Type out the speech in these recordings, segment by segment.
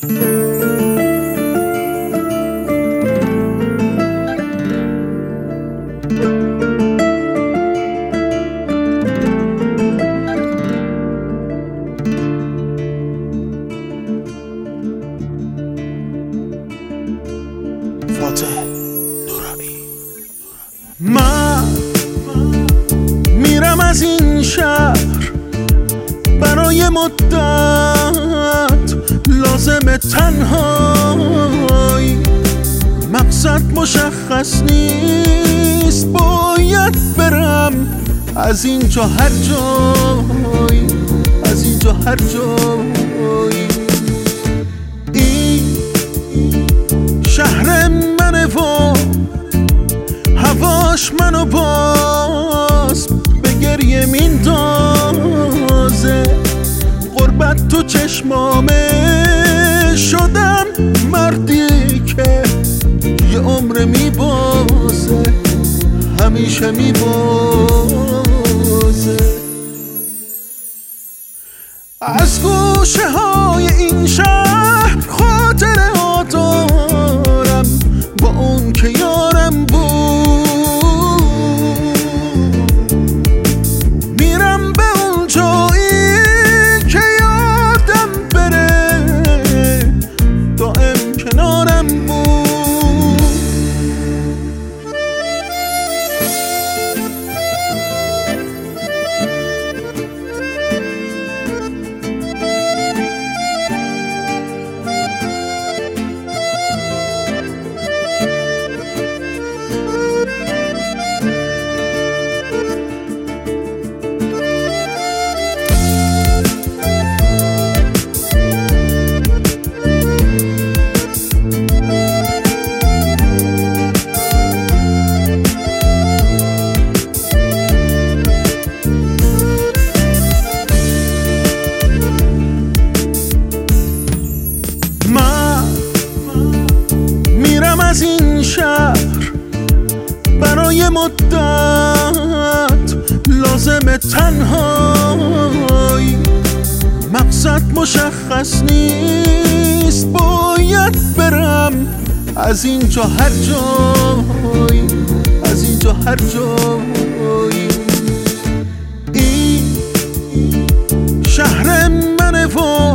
من میرم از این شهر برای مدت، لازم تنهایی، مقصد مشخص نیست، باید برم از اینجا هر جایی، از اینجا هر جایی. این شهر منه و هواش منو باز به گریه میندازه، غربت تو چشمامه، شدم مردی که یه عمر میبازه، همیشه میبازه. از گوشه های این شهر خاطره ها دارم با اون که یارم بود، میرم به اون جایی که یادم بره دائم کنارم بود. از این شهر برای مدت، لازم تنهایی، مقصد مشخص نیست، باید برم از اینجا هر جایی، از اینجا هر جایی. این شهر منه و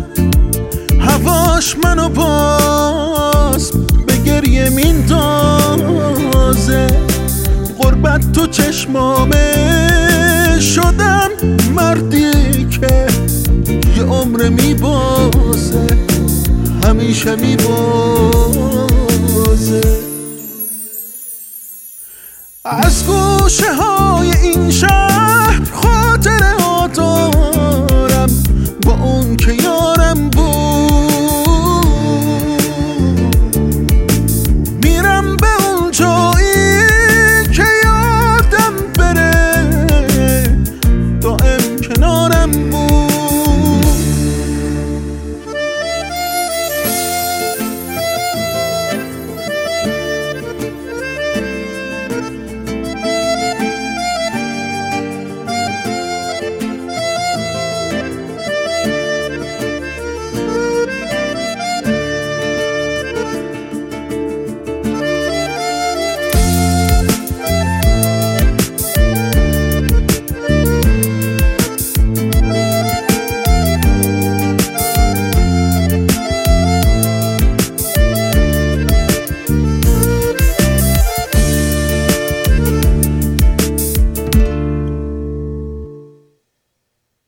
هواش منو باز گریه میندازه، غربت تو چشمامه، شدم مردی که یه عمر میبازه، همیشه میبازه. از گوشه های این شهر خاطره ها دارم با اون که یارم